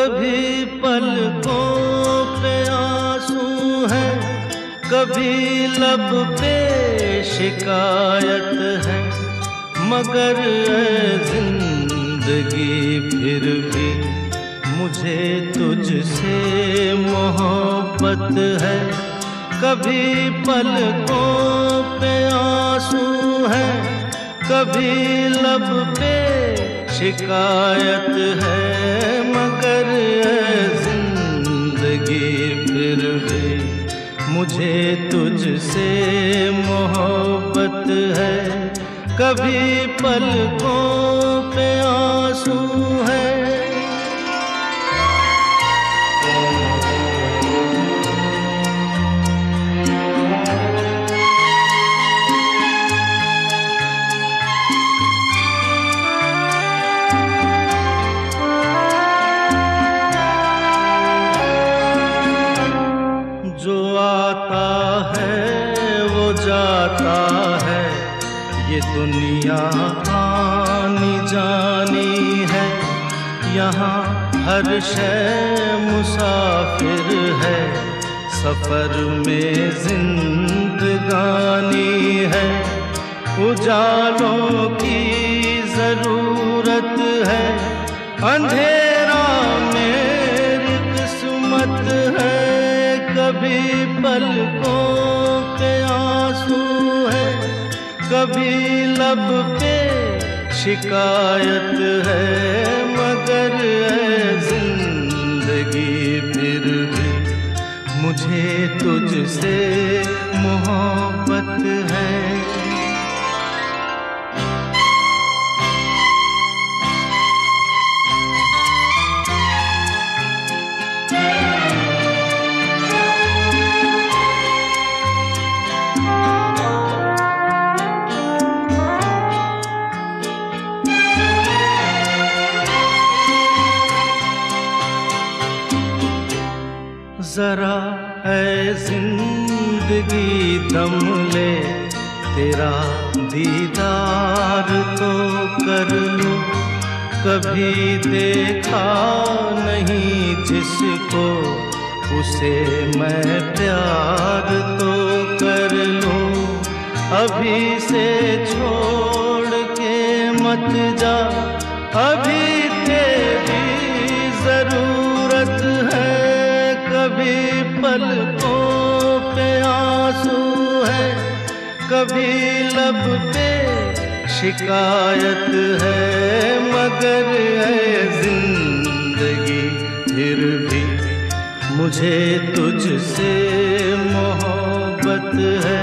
कभी पलकों पे आंसू है, कभी लब पे शिकायत है, मगर जिंदगी फिर भी मुझे तुझसे मोहब्बत है। कभी पलकों पे आंसू है, कभी लब पे शिकायत है, मगर जिंदगी फिर भी मुझे तुझसे मोहब्बत है। कभी पलकों पे आंसू है। जो आता है वो जाता है, ये दुनिया आनी जानी है। यहाँ हर शय मुसाफिर है, सफर में जिंदगानी है। उजालों की जरूरत है, अंधेरा मेरी किस्मत है। कभी पलकों पे आंसू है, कभी लब पे शिकायत है, मगर जिंदगी फिर भी मुझे तुझसे मोहब्बत है। जरा है जिंदगी दम ले, तेरा दीदार तो कर लूं। कभी देखा नहीं जिसको, उसे मैं प्यार तो कर लूं। अभी से छोड़ के मत जा, अभी तेरी जरूरत है। कभी पलकों पे आंसू है, कभी लब पे शिकायत है, मगर जिंदगी फिर भी मुझे तुझसे मोहब्बत है।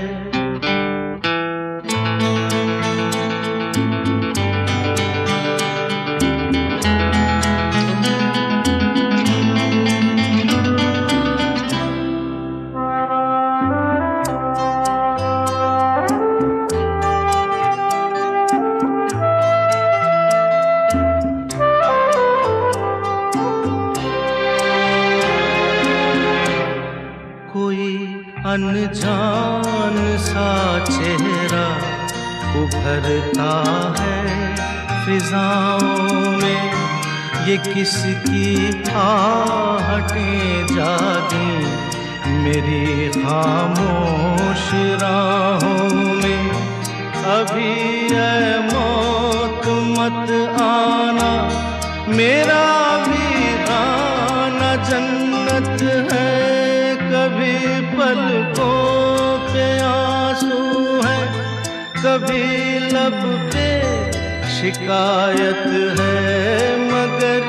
अनजान सा चेहरा उभरता है फिजाओं में, ये किसकी आहटें जागी मेरी खामोश राहों में। अभी ऐ मौत मत आना, मेरा वीराना जन्नत है। कभी पलकों पे आंसू है, कभी लब पे शिकायत है, मगर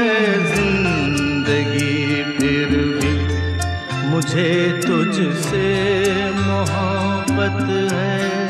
जिंदगी फिर भी मुझे तुझसे मोहब्बत है।